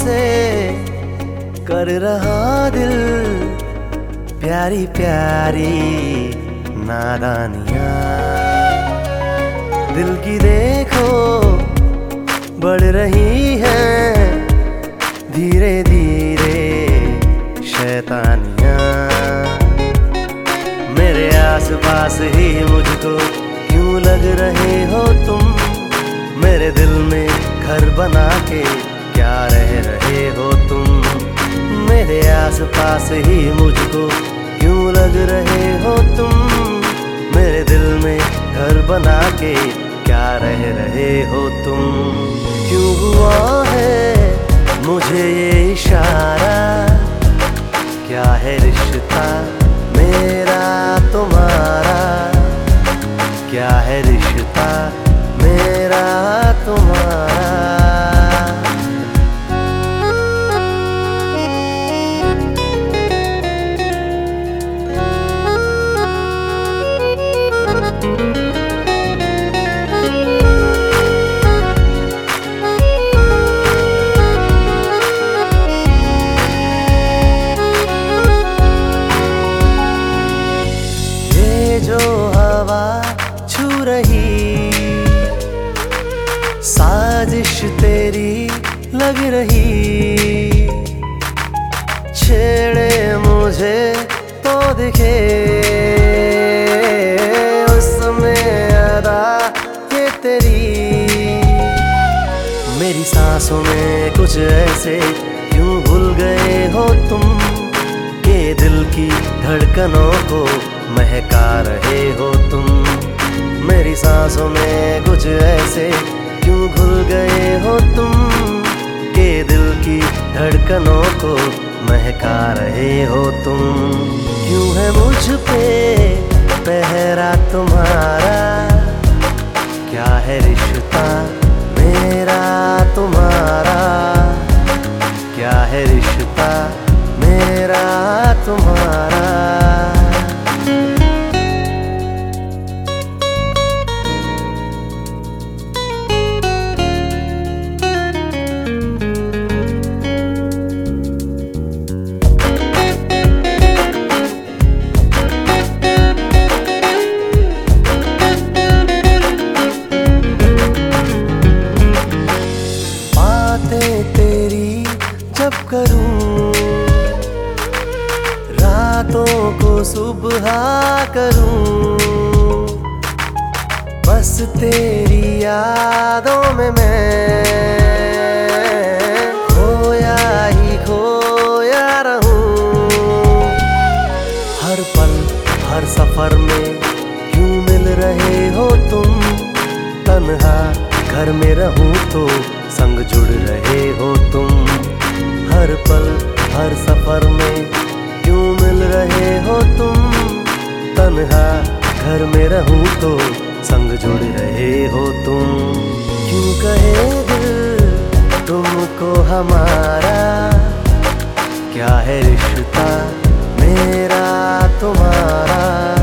से कर रहा दिल प्यारी प्यारी नादानियां। दिल की देखो बढ़ रही है धीरे धीरे शैतानियां। मेरे आसपास ही मुझको क्यों लग रहे हो तुम, मेरे दिल में घर बना के क्या रह रहे हो तुम। मेरे आसपास ही मुझको क्यों लग रहे हो तुम, मेरे दिल में घर बना के क्या रह रहे हो तुम। क्यों हुआ है मुझे ये इशारा, क्या है रिश्ता मेरा तुम्हारा, क्या है रिश्ता मेरा तुम्हारा। जो हवा छू रही साजिश तेरी लग रही, छेड़े मुझे तो दिखे उसमें अदा ये तेरी। मेरी सांसों में कुछ ऐसे क्यों भूल गए हो तुम, के दिल की धड़कनों को महका रहे हो तुम। मेरी सांसों में कुछ ऐसे क्यों घुल गए हो तुम, के दिल की धड़कनों को महका रहे हो तुम। क्यों है मुझ पे पहरा तुम्हारा, क्या है रिश्ता मेरा तुम्हारा, क्या है रिश्ता मेरा तुम्हारा। तेरी जब करूं रातों को सुबह करूं, बस तेरी यादों में मैं खोया ही खोया रहूं। हर पल हर सफर में क्यों मिल रहे हो तुम, तन्हा घर में रहूं तो संग जुड़ रहे हो तुम। हर पल हर सफर में क्यों मिल रहे हो तुम, तन्हा घर में रहूं तो संग जुड़ रहे हो तुम। क्यों कहे दिल तुमको हमारा, क्या है रिश्ता मेरा तुम्हारा।